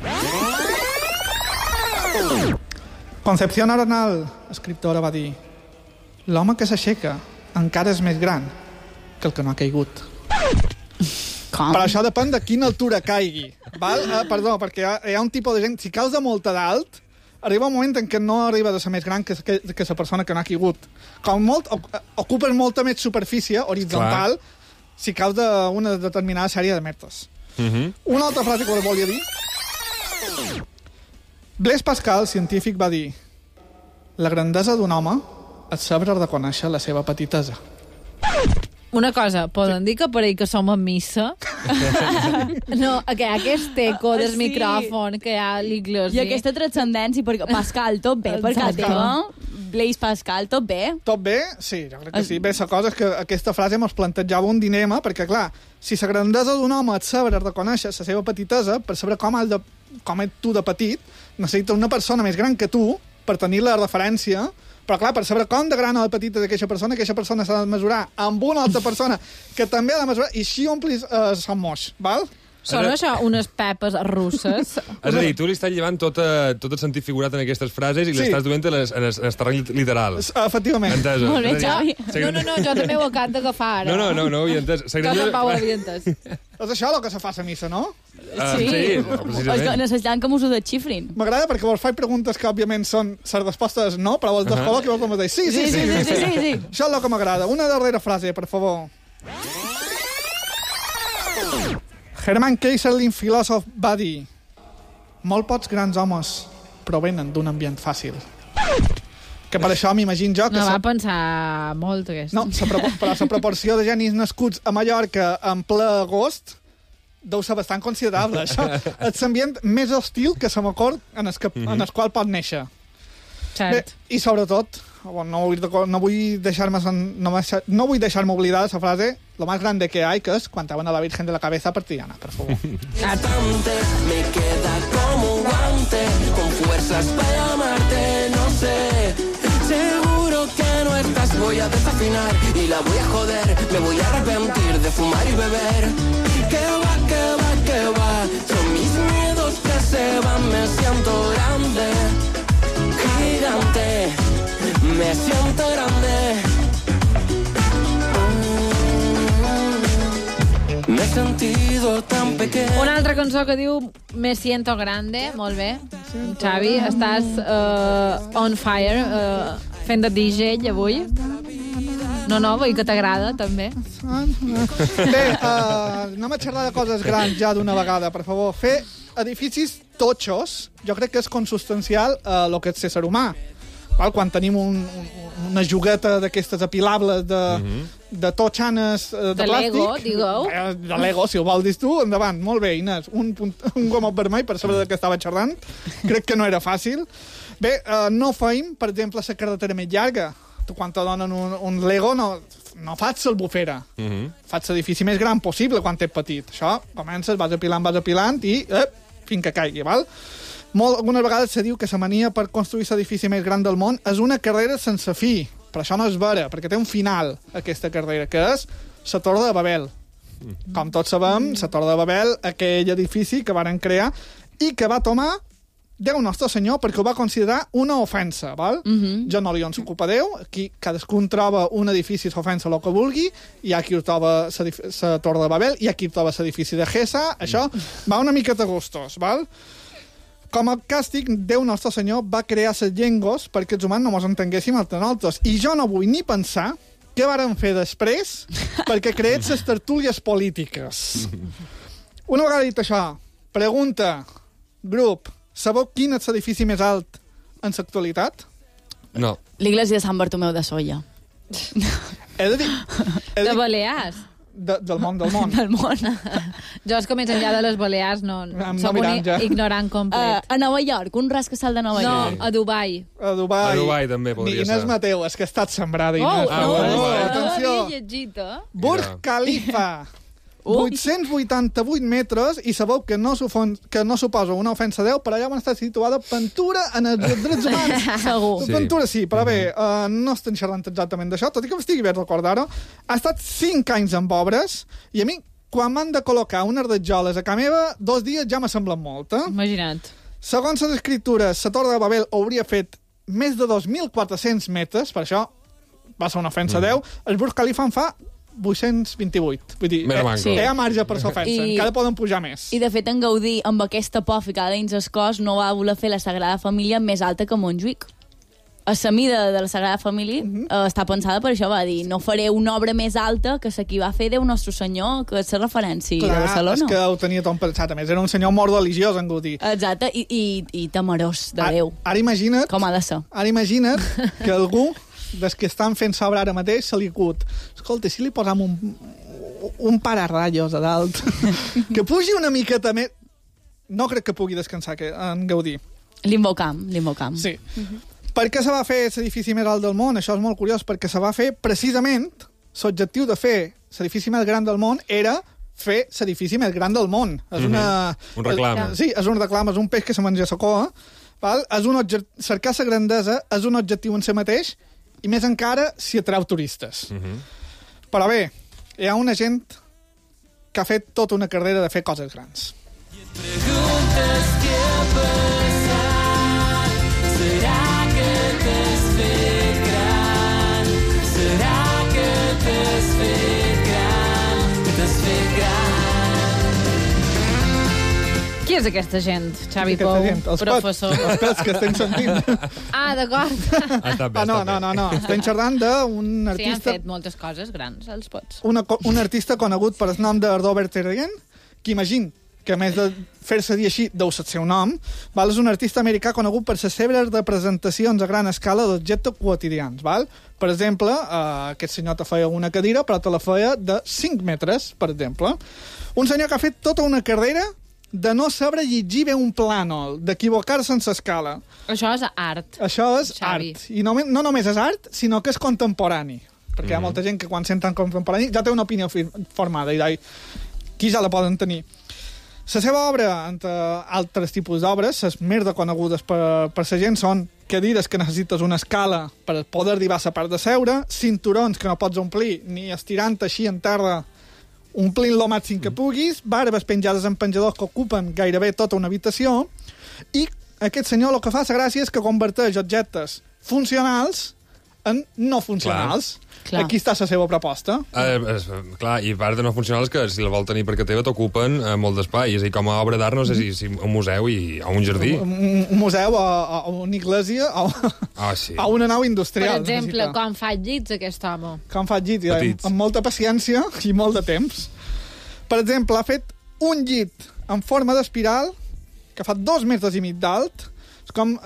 Concepción Arenal, escriptora, va dir: l'home que s'aixeca encara és més gran que el que no ha caigut. Com? Però això depèn de quina altura caigui. Val? Perdó, perquè hi ha un tipus de gent... Si caus de molt dalt, arriba un moment en què no arribes a ser més gran que la persona que no ha caigut. Com molt, ocupes molta més superfície horitzontal si caus d'una determinada sèrie de metres. Una altra frase que us volia dir. Blaise Pascal, científic, va dir: la grandesa d'un home és saber reconèixer la seva petitesa. Una cosa, poden dir que per ahir que som a missa? No, que hi ha aquest eco del micròfon, que hi ha l'Iglesia. I aquesta transcendència, perquè Pascal, tot bé, per casa teva. Blaise Pascal, tot bé? Tot bé? Sí, jo crec que sí. Bé, la cosa és que aquesta frase mos plantejava un dilema, perquè, clar, si la grandesa d'un home és saber reconèixer la seva petitesa, per saber com ets tu de petit, necessita una persona més gran que tu per tenir la referència, però, clar, per saber com de gran o de petita és aquella persona s'ha de mesurar amb una altra persona que també ha de mesurar, i així omplis son moix, val? Són això unes pepes russes. És a dir, tu li estàs llevant tot el sentit figurat en aquestes frases i l'estàs duent en el terreny literal. Efectivament. Entesos. Molt bé, Xavi. No, jo també ho acabo d'agafar ara. No, ho havia entès. Jo també ho havia entès. És això el que se fa a missa, no? Sí, precisament. Necessitant que m'ho desxifrin. M'agrada perquè vos faig preguntes que, òbviament, són les respostes no, però vos descol·loqui i vos dir sí. Això és el que m'agrada. Una darrera frase, per favor. Hermann Keyserling, filòsof, va dir: molt pocs grans homes provenen d'un ambient fàcil. Que per això m'imagino jo que... No va pensar molt, aquest. No, però la proporció de genis nascuts a Mallorca en ple agost deu ser bastant considerable. Això és l'ambient més hostil que se m'acord en el qual pot néixer. Cert. Bé, i sobretot, no vull deixar-me oblidar esa frase, lo más grande que hay, que es cantaban a la Virgen de la Cabeza per Triana, per favor. Me queda como un guante, con fuerzas para amarte, no sé. Seguro que no estás, voy a desafinar y la voy a joder. Me voy a arrepentir de fumar y beber. Que va, son mis miedos que se van, me siento grande, gigante, me siento grande. Me he sentido tan pequeño. Una altra cançó que diu Me siento grande, molt bé. Xavi, estàs on fire, fent de DJ avui. No, vull que t'agrada, també. Bé, anem a xerrar de coses grans ja d'una vegada, per favor. Fer edificis totxos, jo crec que és consubstancial a lo que és ser humà. Quan tenim una jugueta d'aquestes apilables de totxanes de plàstic... Lego, digueu. De Lego, si ho vols dir tu, endavant. Molt bé, Inés. Un gomot vermell per saber de què estava xerrant. Crec que no era fàcil. Bé, no feim, per exemple, la carretera més llarga. Tu, quan te donen un Lego, no fas l'albufera. Fas l'edifici més gran possible quan ets petit. Això, comences, vas apilant i fins que caigui, val? Algunes vegades se diu que la mania per construir l'edifici més gran del món és una carrera sense fi, però això no és vera, perquè té un final, aquesta carrera, que és la Torre de Babel. Com tots sabem, la Torre de Babel, aquell edifici que varen crear i que va tomar Déu Nostre Senyor perquè ho va considerar una ofensa, val? Jo no li s'ocupa Déu, aquí cadascun troba un edifici s'ofensa el que vulgui, hi ha qui ho troba la Torre de Babel, hi ha qui troba l'edifici de Gesa, això va una miqueta a gustos, val? Com a càstig, Déu Nostre Senyor va crear les llengües perquè els humans no ens entenguéssim entre nosaltres. I jo no vull ni pensar què varen fer després perquè creés les tertúlies polítiques. Una vegada dit això, pregunta, grup, sabeu quin és l'edifici més alt en l'actualitat? No. L'Iglésia de Sant Bartomeu de Solla. He de dir... De Balears. Del món. Del món. Jo és que més enllà de les Balears som un ignorant complet. A Nova York, un rascassal de Nova York. No, a Dubai. A Dubai també podria ser. Inés Mateu, és que ha estat sembrada, Inés. Atenció. Burj Khalifa. 888 metres, i sabeu que no suposa una ofensa a Déu, però allà on està situada pintura en els drets humans. Segur. Pintura sí, però bé, no estem xerrant exactament d'això, tot i que estigui bé recordar-ho. Ha estat 5 anys amb obres, i a mi, quan m'han de col·locar unes rajoles a casa meva, 2 dies ja m'ha semblat molt. Imagina't. Segons les escritures, la Torre de Babel hauria fet més de 2.400 metres, per això va ser una ofensa a Déu. El Burj Khalifa en fa 828. Vull dir, hi ha marge per s'ofensa. Encara poden pujar més. I, de fet, en Gaudí, amb aquesta por ficada dins el cos, no va voler fer la Sagrada Família més alta que Montjuïc. A la mida de la Sagrada Família està pensada per això, va dir, no faré una obra més alta que la que va fer Déu Nostre Senyor, que és la referència de Barcelona. És que ho tenia tot pensat. A més, era un senyor molt religiós, en Gaudí. Exacte, i temerós de Déu. Ara imagina't... Com ha de ser. Ara imagina't que algú des que estan fent sobre ara mateix, se li acut. Escolta, si li posam un pararrayos a dalt, que pugi una miqueta més... No crec que pugui descansar en Gaudí. L'Invocamp. Sí. Per què se va fer l'edifici més alt del món? Això és molt curiós, perquè se va fer precisament, l'objectiu de fer l'edifici més gran del món era fer l'edifici més gran del món. És un reclam. Sí, és un reclam, és un peix que se menja la coa. Cercar la grandesa és un objectiu en si mateix, i més encara si atreu turistes. Però bé, hi ha una gent que ha fet tota una carrera de fer coses grans. Preguntes què ha passat, serà que t'has fet gran, serà que t'has fet gran. Qui és aquesta gent, Xavi Pou, professor? Els pels que estem sentint. D'acord. No. Estem xerrant d'un artista... Sí, han fet moltes coses grans, els pots. Un artista conegut per el nom de Robert Ergen, que imagina que a més de fer-se dir així, deu ser el seu nom, és un artista americà conegut per les seves representacions a gran escala d'objectes quotidians. Per exemple, aquest senyor te feia una cadira, però te la feia de 5 metres, per exemple. Un senyor que ha fet tota una carrera de no saber llegir bé un plànol, d'equivocar-se en l'escala. Això és art. Això és art. I no només és art, sinó que és contemporani. Perquè hi ha molta gent que quan senten contemporani ja té una opinió formada i qui ja la poden tenir. La seva obra, entre altres tipus d'obres, les més reconegudes per la gent són cadires que necessites una escala per poder arribar a la part de seure, cinturons que no pots omplir ni estirant així en terra, omplint lo màxim que puguis, barbes penjades en penjadors que ocupen gairebé tota una habitació, i aquest senyor el que fa la gràcia és que converteix objectes funcionals en no funcionals. Clar. Aquí està la seva proposta. Clar, i part de no funcionals que si la vol tenir perquè teva t'ocupen molt d'espai. És a dir, com a obra d'art, no sé si un museu o un jardí. Un museu o una església o una nau industrial. Per exemple, com fa llits aquest home. Com fa llits, amb molta paciència i molt de temps. Per exemple, ha fet un llit en forma d'espiral que fa 2,5 metres d'alt. És com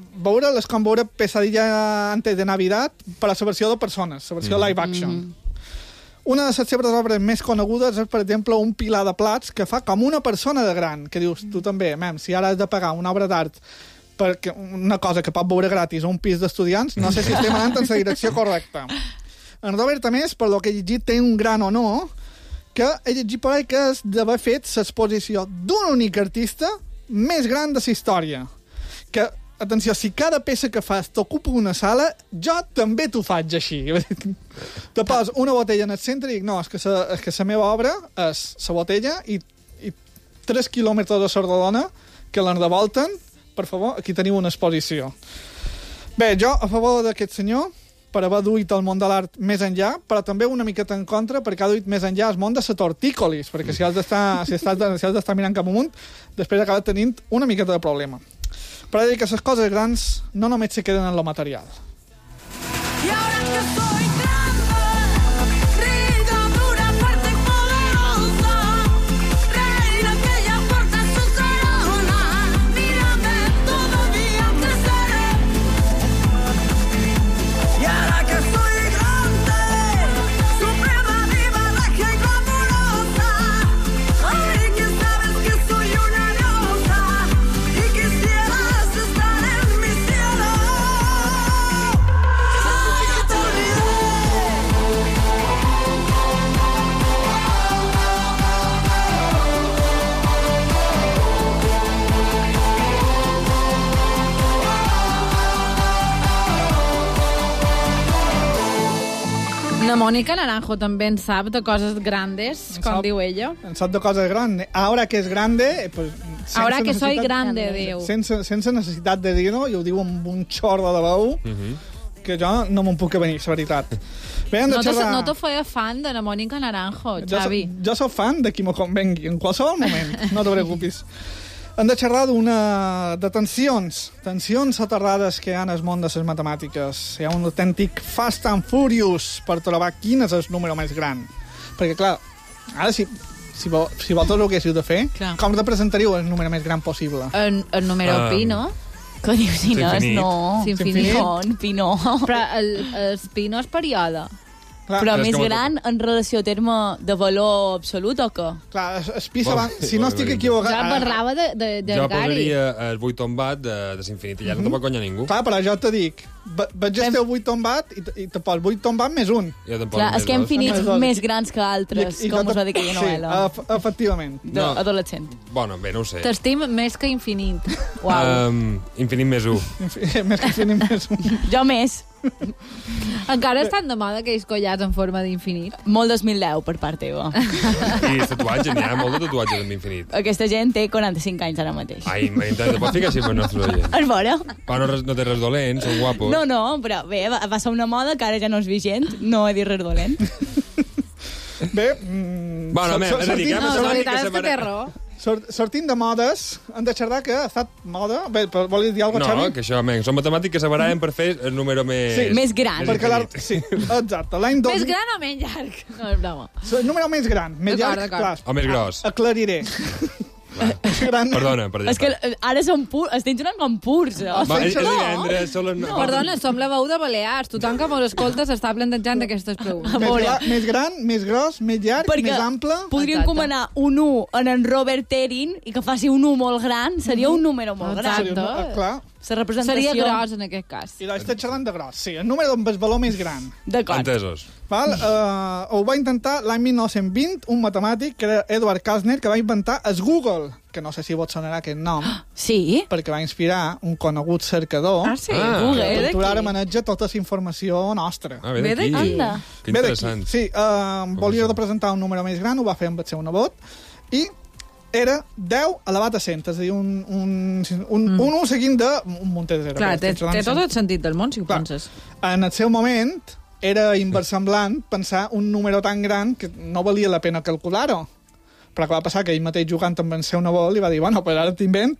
veure Pesadilla antes de Navidad per a la versió de persones, la versió live action. Una de les seves obres més conegudes és, per exemple, un pilar de plats que fa com una persona de gran, que dius, tu també, si ara has de pagar una obra d'art perquè una cosa que pot veure gratis a un pis d'estudiants, no sé si estem anant en la direcció correcta. En Robert, a més, per lo que he llegit, té un gran honor que he llegit per ahí que és d'haver fet l'exposició d'un únic artista més gran de la història. Que, atenció, si cada peça que fas t'ocupa una sala, jo també t'ho faig així. Te poses una botella en el centre i dic, no, és que la meva obra és la botella i 3 quilòmetres de Sardodona que l'enrevolten. Per favor, aquí teniu una exposició. Bé, jo a favor d'aquest senyor, per haver duit el món de l'art més enllà, però també una miqueta en contra perquè ha duit més enllà el món de la tortícolis, perquè si has d'estar mirant cap amunt, després acabes tenint una miqueta de problema. Però dir que les coses grans no només se queden en lo material. Y ahora que soy grande, rica, dura, fuerte y poderosa, reina que ya porta su corona, mírame, todavía creceré. Y ahora que soy grande, suprema, viva, regia y glamurosa, ay, que sabes que soy una diosa y quisiera estar en mi cielo. Ay, que te olvidé. La Mònica Naranjo també en sap de coses grandes, com diu ella. En sap de coses grans. Ahora que és grande... Pues, Ahora que soy grande, diu. Sense necessitat de dir-ho, i ho diu amb un xorro de veu, que jo no me'n puc avenir, la veritat. Bé, No te feia fan de la Mònica Naranjo, Xavi. Jo soc fan de qui me convengui, en qualsevol moment, no te preocupis. Hem de xerrar de tensions soterrades que hi ha en el món de les matemàtiques. Hi ha un autèntic Fast and Furious per trobar quin és el número més gran. Perquè, clar, ara si vosaltres ho haguéssiu de fer, com representaríeu el número més gran possible? El número pi, no? Que dius, Inés? No. S'infinit. Pinó. Però el Pinó és període. Però més gran en relació a terme de valor absolut o què? Clar, es pissa... Si no estic equivocat... Jo parlava de Jo posaria el 8 tombat de l'Infinit i ja no te pot conya ningú. Clar, però jo te dic, veig el teu 8 tombat i te pots 8 tombat més un. Clar, és que hem finits més grans que altres, com us va dir aquella novel·la. Sí, efectivament. Adolescent. Bueno, bé, no ho sé. T'estim més que infinit. Uau. Infinit més 1. Més que infinit més 1. Jo més. Encara estan de moda aquells collars en forma d'infinit? Molt 2010 per part teva. I tatuatges, n'hi ha molt de tatuatges amb infinit. Aquesta gent té 45 anys ara mateix. Ai, te pots ficar així per nostre oient. És bona. Però no té res dolent, són guapos. No, però bé, va ser una moda que ara ja no és vigent, no he dit res dolent. Bé, bueno, és a dir, que la veritat és que té raó. Sortint de modes, hem de xerrar que ha estat moda... Bé, volies dir alguna cosa, Xavi? No, que això, són matemàtics que separaven per fer el número més... Sí, més gran. Perquè sí, exacte. L'any 2000... Més gran o menys llarg? No, és broma. El número més gran, més llarg, clar. O més gros. Aclariré. Perdona. És que ara som purs, estem jugant com purs. És divendres, Perdona, som la veu de Balears. Tothom que mos escolta s'està plantejant aquestes preguntes. Més gran, més gros, més llarg, més ample... Podríem comanar un 1 en Robert Terin i que faci un 1 molt gran, seria un número molt gran. Clar. Seria gros, en aquest cas. I estem xerrant de gros, sí. El número amb el valor més gran. D'acord. Entesos. Ho va intentar l'any 1920 un matemàtic, que era Edward Kastner, que va inventar el Google, que no sé si vos sonarà aquest nom. Sí. Perquè va inspirar un conegut cercador. Google. Que ara maneja tota la informació nostra. Ve d'aquí. Que interessant. Sí, volia representar un número més gran, ho va fer amb el seu nebot, i era 10 elevat a 100, és a dir, un 1 seguint d'un munter de 0. Clar, té tot el sentit del món, si ho penses. En el seu moment, era inversemblant pensar un número tan gran que no valia la pena calcular-ho. Però que va passar que ell mateix jugant amb el seu nebot li va dir, bueno, però ara t'invent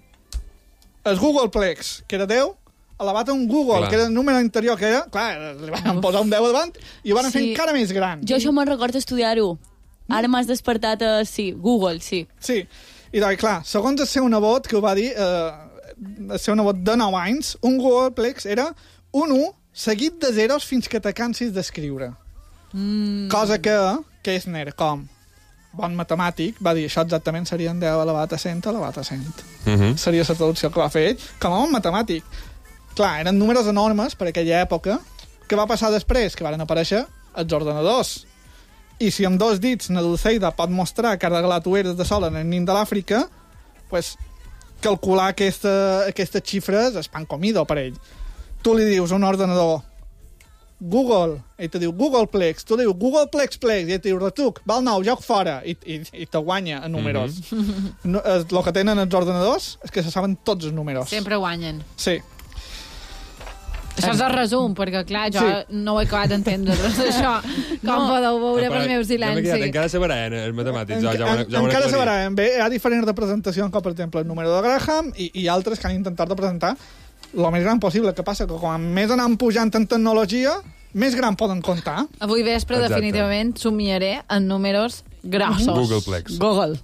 el Googleplex, que era 10, elevat a un Google, que era el número anterior, que era... Clar, li van posar un 10 davant i ho van fer encara més gran. Jo això me'n recordo estudiar-ho. Ara m'has despertat a... Sí, Google, sí. Sí, i doncs, clar, segons el seu nebot, que ho va dir, el seu nebot de 9 anys, un Googleplex era un 1 seguit de zeros fins que te cansis d'escriure. Cosa que Kastner, com bon matemàtic, va dir, això exactament serien 10 elevat a 100 elevat a 100. Seria la traducció que va fer ell, com a bon matemàtic. Clar, eren números enormes per aquella època. Què va passar després? Que van aparèixer els ordenadors. I si amb 2 dits na Dulceida pot mostrar que ha regalat ulleres de sol en el nin de l'Àfrica, pues, calcular aquestes xifres és pan comido per ell. Tu li dius a un ordenador Google, ell te diu Googleplex, tu li dius Googleplex, i ell te diu retuc, val 9, joc fora, i te guanya en números. El que tenen els ordenadors és que se saben tots els números. Sempre guanyen. Sí. Això és el resum, perquè, clar, jo no ho he acabat d'entendre, res d'això. Com podeu veure pel meu silenci. Encara se veurà, els matemàtics. Encara se veurà. Bé, hi ha diferents representacions, com per exemple el número de Graham i altres que han intentat representar el més gran possible. Que passa que quan més anem pujant en tecnologia, més gran poden comptar. Avui vespre, definitivament, somiaré en números grossos. Googleplex. Google.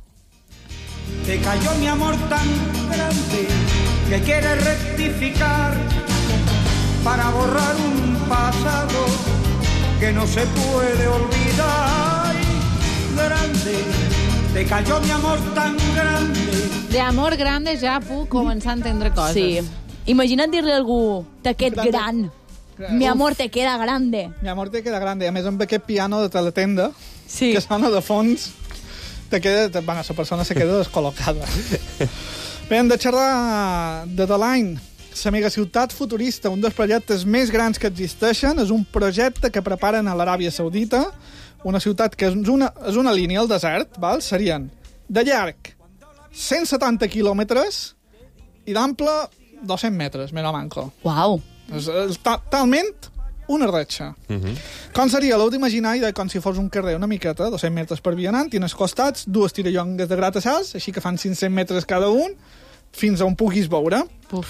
Te cayó mi amor tan grande que quieres rectificar para borrar un pasado que no se puede olvidar. Grande, te cayó mi amor tan grande. De amor grande ja puc començar a entendre coses. Sí. Imagina't dir-li a algú, t'aquest gran. Mi amor te queda grande. Mi amor te queda grande. A més, amb aquest piano de teletenda, sí, que sona de fons, la persona se queda descol·locada. Bé, hem de xerrar de The Line, la megaciutat futurista, un dels projectes més grans que existeixen. És un projecte que preparen a l'Aràbia Saudita, una ciutat que és una línia al desert, val? Serien de llarg 170 quilòmetres i d'ample 200 metres, més o manco. Uau! És talment una retxa. Com seria? L'heu d'imaginar com si fos un carrer una miqueta, 200 metres per vianant, i en els costats 2 tirallongues de gratacels, així que fan 500 metres cada un, fins a on puguis veure.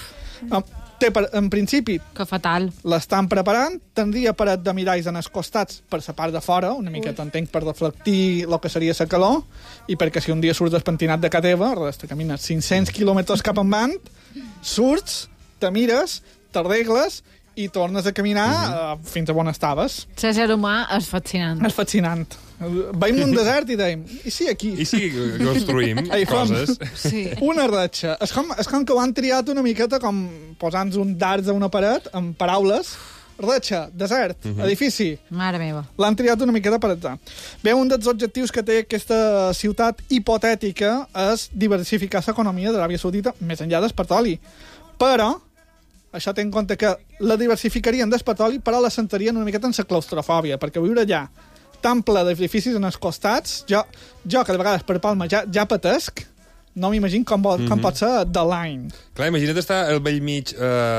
Té, en principi, que fatal, l'estan preparant, tindria paret de miralls en els costats per la part de fora, una miqueta, entenc, per reflectir el que seria la calor, i perquè si un dia surts despentinat de casa teva, te camines 500 quilòmetres cap en avant, surts, te mires, t'arregles i tornes a caminar fins a on estaves. Ser humà és fascinant. És fascinant. Veiem un desert i dèiem, i sí, aquí? I sí, construïm coses. Sí. Una ratxa. És com que ho han triat una miqueta com posant un dards a una paret amb paraules. Ratxa, desert, edifici. Mare meva. L'han triat una miqueta per atzar. Bé, un dels objectius que té aquesta ciutat hipotètica és diversificar l'economia d'Aràbia Saudita més enllà del petroli. Però això té en compte que la diversificarien del petroli, però la centrarien una miqueta en la claustrofòbia, perquè viure allà tan ple d'edificis en els costats, jo que de vegades per Palma ja patesc, no m'imagino com pot ser The Line. Clar, imagina't estar al vell mig,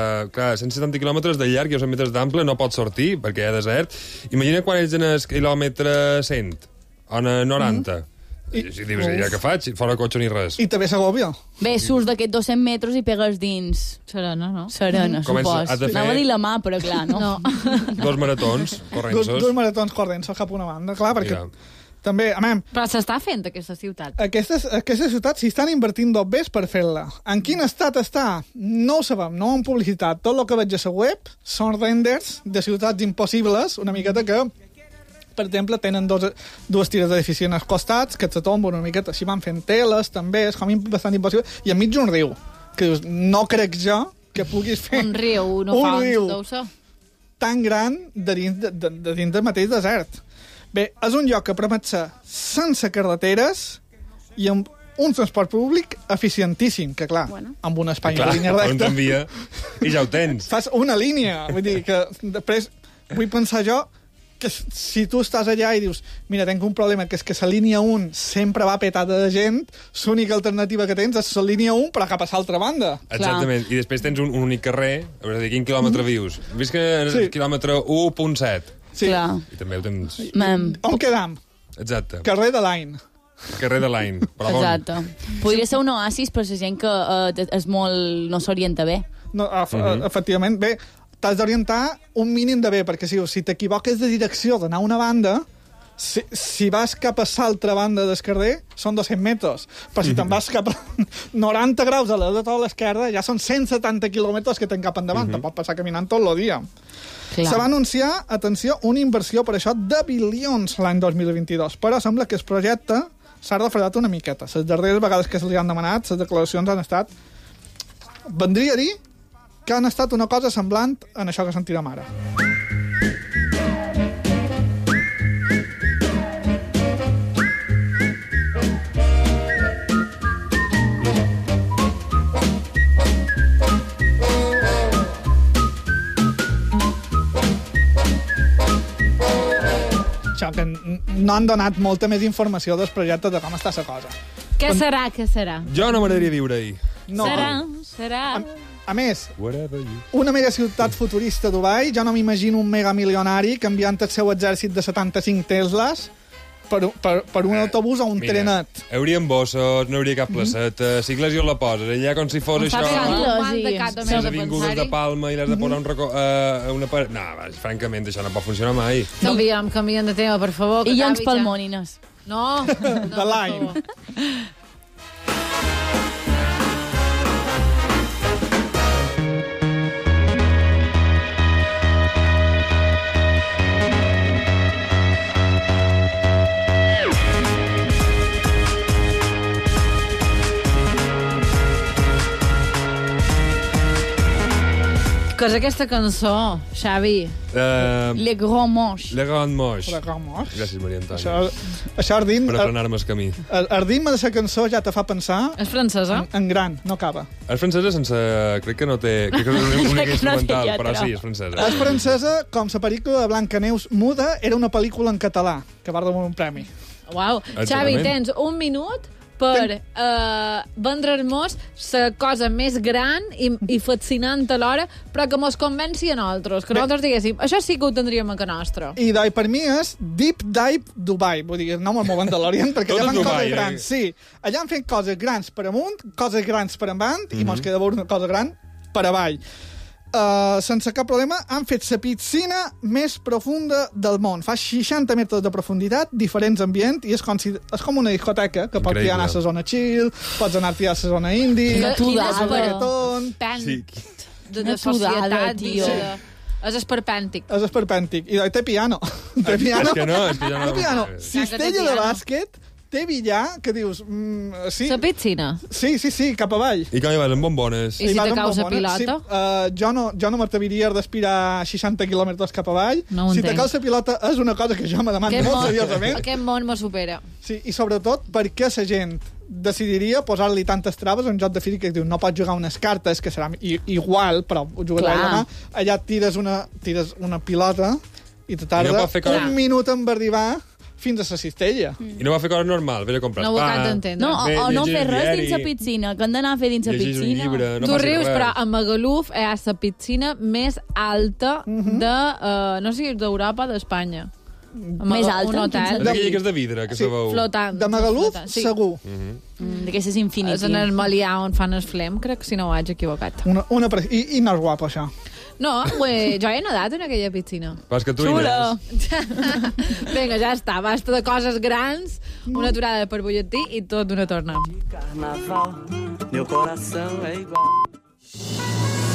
170 quilòmetres de llarg i 100 metres d'ample, no pots sortir perquè hi ha desert. Imagina't quan ets en el quilòmetre 100, o en 90. I dius, ja què faig? Fora cotxe ni res. I també s'agòbia. Bé, surts d'aquests 200 metres i pegues dins. Serena, no? Serena, supos. Anava a dir la mà, però clar, no. 2 maratons corrents. Dos maratons corrents cap a una banda, clar, perquè també, però s'està fent aquesta ciutat. Aquesta ciutat s'hi estan invertint dos bes per fer-la. En quin estat està? No ho sabem, no ho han publicitat. Tot el que veig a la web són renders de ciutats impossibles, una miqueta que, per exemple, tenen dues tires d'edifici en els costats, que se tomben una miqueta, així van fent teles, també, és com bastant impossible, i enmig un riu, que dius, no crec jo que puguis fer un riu, no fa deu ser tan gran de dins del mateix desert. Bé, és un lloc que promet ser sense carreteres i amb un transport públic eficientíssim, que clar, amb un espai de línia recta... on t'envia i ja ho tens. Fas una línia, vull dir que després vull pensar jo que si tu estàs allà i dius mira, tenc un problema, que és que la línia 1 sempre va petada de gent, l'única alternativa que tens és la línia 1 però cap a l'altra banda. Exactament, i després tens un únic carrer, a veure, de quin quilòmetre vius? Visc en el quilòmetre 1.7. Sí. Clar. I també ho tens... On quedam? Exacte. Carrer de Line. Carrer de Line. Exacte. Podria ser un oasis per la gent que és molt... no s'orienta bé. No, efectivament. Bé, t'has d'orientar un mínim de bé, perquè si t'equivoques de direcció d'anar a una banda, si vas cap a l'altra banda del carrer, són 200 metres. Però si te'n vas cap a 90 graus a la de tota l'esquerda, ja són 170 quilòmetres que tens cap endavant. Te'n pots passar caminant tot el dia. Se va anunciar, atenció, una inversió per això de bilions l'any 2022, però sembla que el projecte s'ha refredat una miqueta. Les darreres vegades que se li han demanat, les declaracions han estat... Vendria a dir que han estat una cosa semblant en això que sentirem ara. Que no han donat molta més informació del projecte de com està la cosa. Què serà? Jo no m'agradaria viure-hi. No. Serà. A més, una mega ciutat futurista a Dubai, jo no m'imagino un megamilionari canviant el seu exèrcit de 75 Teslas per un autobús o un trenet. Hauríem bossos, no hauria cap placeta, cicles i on la poses, allà com si fos això... Les avingudes de Palma i l'has de posar una paret... No, francament, això no pot funcionar mai. Canviem de tema, per favor. I llenç pel món, Inés. No. De Line. Què és aquesta cançó, Xavi? Le Grand Moche. Le Grand Moche. Le Grand Moche. Gràcies, Maria Antònia. Això Ardim... Per aprenar-me el camí. El ritme de la cançó ja te fa pensar... És francesa? En gran, no acaba. És francesa sense... Crec que no té... Crec que és una única instrumental, però sí, és francesa. És francesa com la pel·lícula de Blancaneus muda era una pel·lícula en català, que va rebre un premi. Uau. Xavi, tens un minut per vendre-nos la cosa més gran i fascinant alhora, però que mos convenci a nosaltres, que nosaltres diguéssim, això sí que ho tindríem a casa nostra. I per mi és Deep Dive Dubai, vull dir, no me'n mouen de l'Orient, perquè allà fan coses grans. Sí, allà han fet coses grans per amunt, coses grans per avant, i mos queda veure una cosa gran per avall. Sense cap problema, han fet la piscina més profunda del món. Fa 60 metres de profunditat, diferents ambients, i és com una discoteca, que pots anar a la zona chill, pots anar a la zona indie, a la reggaeton... de societat, tio. És esperpèntic. És esperpèntic. I té piano. Té piano. És que no. Té piano. Cistella de bàsquet, té billar, que dius... sí. La piscina? Sí, cap avall. I com hi vas, amb bombones? I si te caus a pilota? Sí, jo no m'atreviria d'aspirar 60 quilòmetres cap avall. No si te caus a pilota és una cosa que jo me demano molt seriosament. Aquest món me supera. Sí, i sobretot, per què la gent decidiria posar-li tantes traves a un joc de física que diu no pots jugar unes cartes, que serà igual, però ho jugues a la mà, allà tires una pilota i te tarda un minut en arribar fins a la cistella. I no va fer coses normal, vés a comprar no pa... No, o no fer res dins la piscina, que han d'anar a fer dins la piscina. Un llibre, no tu rius, però a Magaluf hi ha la piscina més alta de, no sé si és d'Europa, d'Espanya. Més alta? Un hotel. És aquella que és de vidre, que se veu. Flotant. De Magaluf, segur. D'aquestes infinities. És en el Malià on fan el flem, crec, si no ho haig equivocat. I no és guapo, això. No, jo he nadat en aquella piscina. Pas que tu hi anés. Vinga, ja està. Basta de coses grans, una aturada per butlletí i tot d'una torna. Carnaval, meu coração é igual.